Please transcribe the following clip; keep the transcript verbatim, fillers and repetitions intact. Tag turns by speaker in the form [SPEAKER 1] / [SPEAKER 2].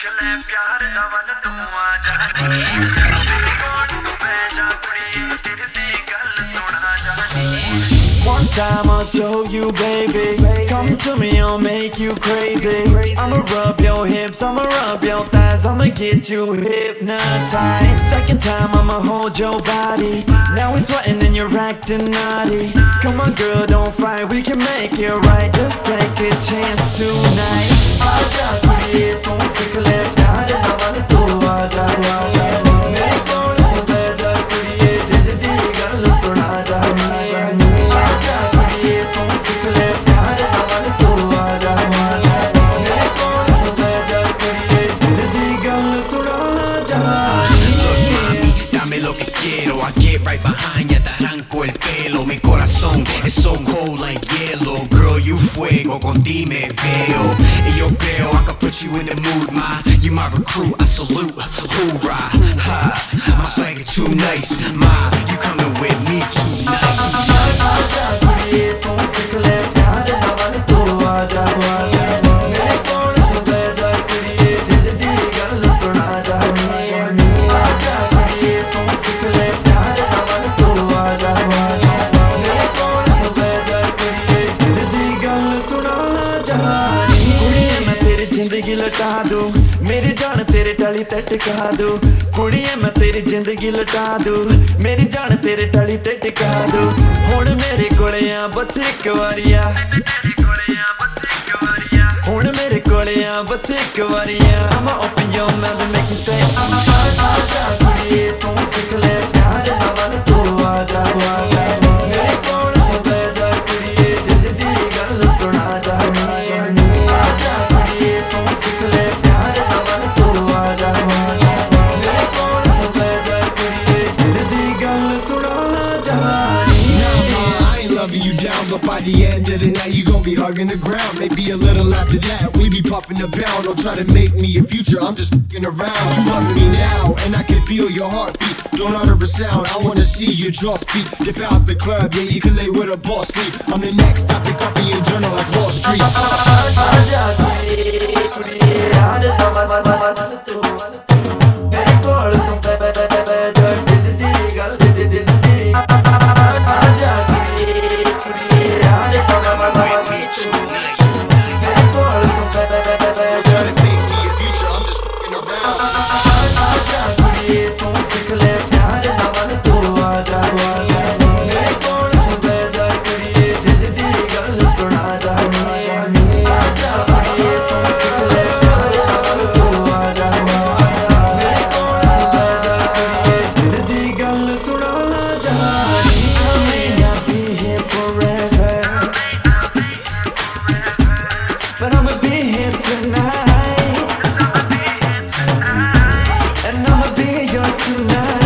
[SPEAKER 1] सिख ले प्यार दा वन तू आ जानी तेरे कोल तू बैठ जा कुड़िए दिल दी गल सुना जानी One time I'll show you baby Come to me I'll make you crazy I'ma rub your hips, I'ma rub your thighs I'ma get you hypnotized Second time I'ma hold your body Now we're sweating and you're acting naughty Come on girl don't fight, we can make it right Just take a chance tonight Aaja kudiye tu sikh le pyar da wan tu aaja mere kol tu baith ja kudiye dil di gal suna ja aaja kudiye tu sikh le pyar da wan tu aaja mere kol tu baith ja kudiye dil di gal suna ja
[SPEAKER 2] Dame lo que quiero, I get right behind ya, te arranco el pelo. Mi corazón es so cold like hielo. Girl, you fuego, con ti me veo. Y yo creo I can put you in the mood, ma. You my recruit, I salute, hoorah, ha. My swagger too nice, ma. You coming with me tonight.
[SPEAKER 1] Aaja kudiye tu sikh le pyar da wan tu aaja mere kol tu baith ja kudiye dil di gal suna ja aaja kudiye tu sikh le pyar da wan tu aaja mere kol tu baith ja kudiye dil di gal suna ja kudiye main teri zindagi lata दूं मेरी जान तेरे टाली ते टिका दूं कुड़िए मैं तेरी जिंदगी लटा दूं मेरी जान तेरे टाली ते टिका दूं हुण मेरे कोले आ बस एक वारिया हुण मेरे कोले आ बस एक वारिया I'ma open your mouth and make you say आजा कुड़िए तू सिख ले प्यार दा वन तू आजा मेरे कोल तू बैठ जा कुड़िए दिल दी गल सुना जा आजा कुड़िए तू सिख ले प्यार दा वन तू आजा मेरे कोल तू बैठ जा कुड़िए दिल दी गल सुना जा
[SPEAKER 3] I ain't loving you down, but by the end of the night you gon' be hugging the ground. Maybe a little after that, we be puffing the pound. Don't try to make me a future, I'm just f***ing around. You love me now, and I can feel your heartbeat. Don't utter a sound, I wanna see your jaw speak. Dip out the club, yeah, you can lay with a boss sleep. I'm the next topic up in your journal like Wall Street.
[SPEAKER 1] Aaja kudiye kudiye yaar da wan wan tu mere kol tu baith ja dil di gal dil di aaja kudiye kudiye yaar da wan wan tu mere kol tu baith ja
[SPEAKER 3] Try to make me a future, I'm just f***ing around.
[SPEAKER 1] aaja kudiye tu sikh le pyar da wan tu aaja mere kol tu baith ja kudiye dil di gal suna ja aaja kudiye tu sikh le pyar da wan tu aaja mere kol tu baith ja kudiye dil di gal suna ja I may not be here forever but I'ma be here tonight and I'ma be yours tonight